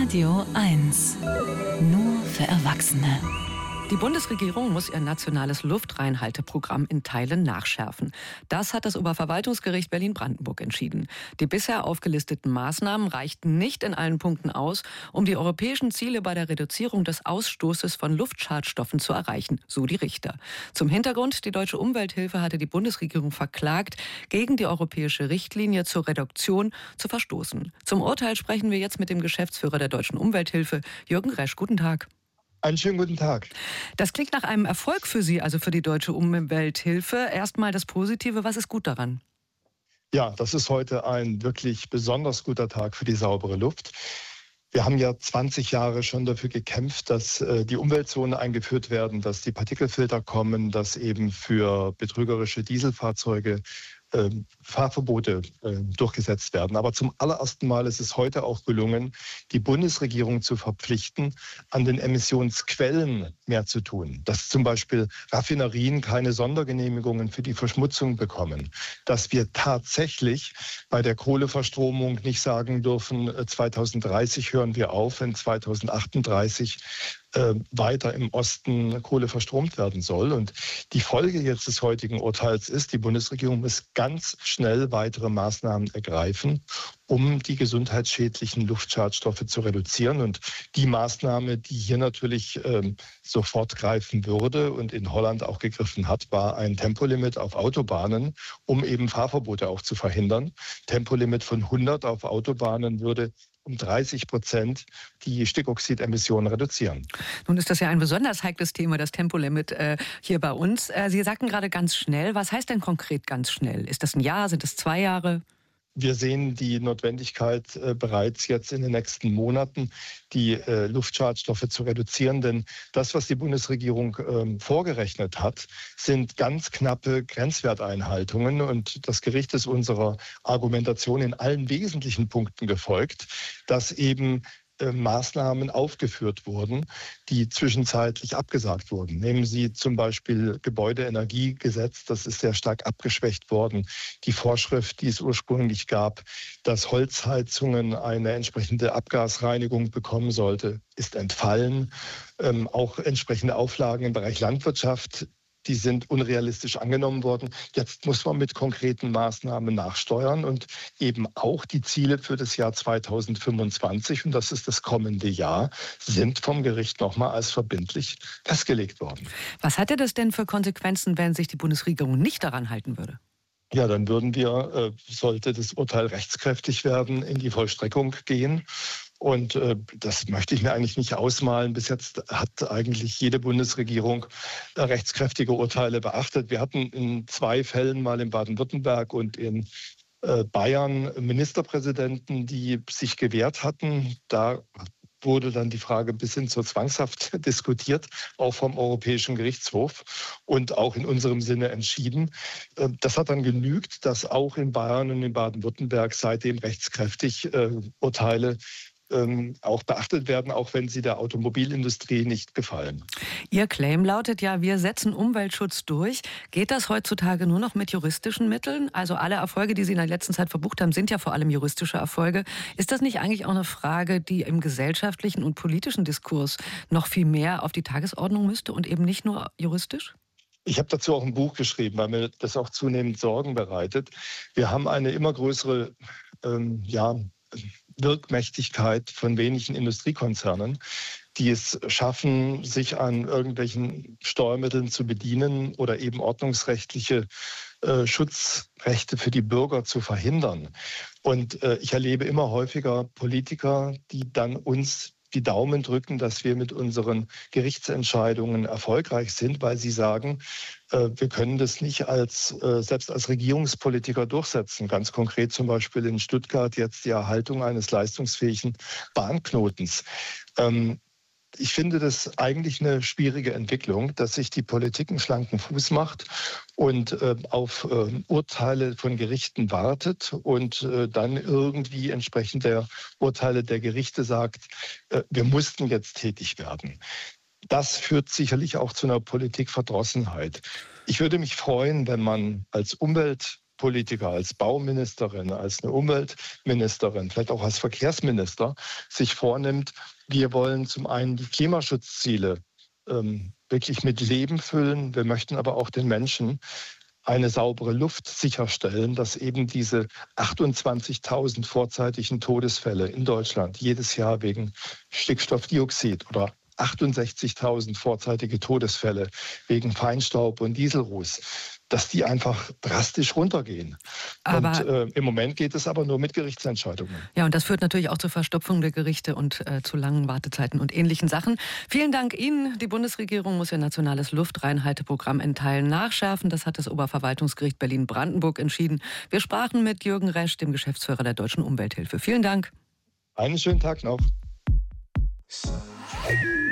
Radio 1. Nur für Erwachsene. Die Bundesregierung muss ihr nationales Luftreinhalteprogramm in Teilen nachschärfen. Das hat das Oberverwaltungsgericht Berlin-Brandenburg entschieden. Die bisher aufgelisteten Maßnahmen reichten nicht in allen Punkten aus, um die europäischen Ziele bei der Reduzierung des Ausstoßes von Luftschadstoffen zu erreichen, so die Richter. Zum Hintergrund: Die Deutsche Umwelthilfe hatte die Bundesregierung verklagt, gegen die europäische Richtlinie zur Reduktion zu verstoßen. Zum Urteil sprechen wir jetzt mit dem Geschäftsführer der Deutschen Umwelthilfe, Jürgen Resch. Guten Tag. Einen schönen guten Tag. Das klingt nach einem Erfolg für Sie, also für die Deutsche Umwelthilfe. Erstmal das Positive, was ist gut daran? Ja, das ist heute ein wirklich besonders guter Tag für die saubere Luft. Wir haben ja 20 Jahre schon dafür gekämpft, dass die Umweltzonen eingeführt werden, dass die Partikelfilter kommen, dass eben für betrügerische Dieselfahrzeuge Fahrverbote durchgesetzt werden. Aber zum allerersten Mal ist es heute auch gelungen, die Bundesregierung zu verpflichten, an den Emissionsquellen mehr zu tun. Dass zum Beispiel Raffinerien keine Sondergenehmigungen für die Verschmutzung bekommen. Dass wir tatsächlich bei der Kohleverstromung nicht sagen dürfen, 2030 hören wir auf, wenn 2038 weiter im Osten Kohle verstromt werden soll. Und die Folge jetzt des heutigen Urteils ist, die Bundesregierung muss ganz schnell weitere Maßnahmen ergreifen, um die gesundheitsschädlichen Luftschadstoffe zu reduzieren. Und die Maßnahme, die hier natürlich sofort greifen würde und in Holland auch gegriffen hat, war ein Tempolimit auf Autobahnen, um eben Fahrverbote auch zu verhindern. Tempolimit von 100 auf Autobahnen würde um 30% die Stickoxidemissionen reduzieren. Nun ist das ja ein besonders heikles Thema, das Tempolimit hier bei uns. Sie sagten gerade ganz schnell. Was heißt denn konkret ganz schnell? Ist das ein Jahr? Sind es 2 Jahre? Wir sehen die Notwendigkeit bereits jetzt in den nächsten Monaten, die Luftschadstoffe zu reduzieren. Denn das, was die Bundesregierung vorgerechnet hat, sind ganz knappe Grenzwerteinhaltungen. Und das Gericht ist unserer Argumentation in allen wesentlichen Punkten gefolgt, dass eben Maßnahmen aufgeführt wurden, die zwischenzeitlich abgesagt wurden. Nehmen Sie zum Beispiel Gebäudeenergiegesetz, das ist sehr stark abgeschwächt worden. Die Vorschrift, die es ursprünglich gab, dass Holzheizungen eine entsprechende Abgasreinigung bekommen sollte, ist entfallen. Auch entsprechende Auflagen im Bereich Landwirtschaft, die sind unrealistisch angenommen worden. Jetzt muss man mit konkreten Maßnahmen nachsteuern und eben auch die Ziele für das Jahr 2025, und das ist das kommende Jahr, sind vom Gericht nochmal als verbindlich festgelegt worden. Was hätte das denn für Konsequenzen, wenn sich die Bundesregierung nicht daran halten würde? Ja, dann würden wir, sollte das Urteil rechtskräftig werden, in die Vollstreckung gehen. Und das möchte ich mir eigentlich nicht ausmalen. Bis jetzt hat eigentlich jede Bundesregierung rechtskräftige Urteile beachtet. Wir hatten in 2 Fällen, mal in Baden-Württemberg und in Bayern, Ministerpräsidenten, die sich gewehrt hatten. Da wurde dann die Frage bis hin zur Zwangshaft diskutiert, auch vom Europäischen Gerichtshof und auch in unserem Sinne entschieden. Das hat dann genügt, dass auch in Bayern und in Baden-Württemberg seitdem rechtskräftig Urteile auch beachtet werden, auch wenn sie der Automobilindustrie nicht gefallen. Ihr Claim lautet ja, wir setzen Umweltschutz durch. Geht das heutzutage nur noch mit juristischen Mitteln? Also alle Erfolge, die Sie in der letzten Zeit verbucht haben, sind ja vor allem juristische Erfolge. Ist das nicht eigentlich auch eine Frage, die im gesellschaftlichen und politischen Diskurs noch viel mehr auf die Tagesordnung müsste und eben nicht nur juristisch? Ich habe dazu auch ein Buch geschrieben, weil mir das auch zunehmend Sorgen bereitet. Wir haben eine immer größere Wirkmächtigkeit von wenigen Industriekonzernen, die es schaffen, sich an irgendwelchen Steuermitteln zu bedienen oder eben ordnungsrechtliche Schutzrechte für die Bürger zu verhindern. Und ich erlebe immer häufiger Politiker, die dann uns die Daumen drücken, dass wir mit unseren Gerichtsentscheidungen erfolgreich sind, weil sie sagen, wir können das nicht selbst als Regierungspolitiker durchsetzen. Ganz konkret zum Beispiel in Stuttgart jetzt die Erhaltung eines leistungsfähigen Bahnknotens. Ich finde das eigentlich eine schwierige Entwicklung, dass sich die Politik einen schlanken Fuß macht und auf Urteile von Gerichten wartet und dann irgendwie entsprechend der Urteile der Gerichte sagt, wir mussten jetzt tätig werden. Das führt sicherlich auch zu einer Politikverdrossenheit. Ich würde mich freuen, wenn man als Politiker, als Bauministerin, als eine Umweltministerin, vielleicht auch als Verkehrsminister sich vornimmt, wir wollen zum einen die Klimaschutzziele wirklich mit Leben füllen. Wir möchten aber auch den Menschen eine saubere Luft sicherstellen, dass eben diese 28.000 vorzeitigen Todesfälle in Deutschland jedes Jahr wegen Stickstoffdioxid oder 68.000 vorzeitige Todesfälle wegen Feinstaub und Dieselruß, dass die einfach drastisch runtergehen. Und im Moment geht es aber nur mit Gerichtsentscheidungen. Ja, und das führt natürlich auch zur Verstopfung der Gerichte und zu langen Wartezeiten und ähnlichen Sachen. Vielen Dank Ihnen. Die Bundesregierung muss ihr nationales Luftreinhalteprogramm in Teilen nachschärfen. Das hat das Oberverwaltungsgericht Berlin-Brandenburg entschieden. Wir sprachen mit Jürgen Resch, dem Geschäftsführer der Deutschen Umwelthilfe. Vielen Dank. Einen schönen Tag noch.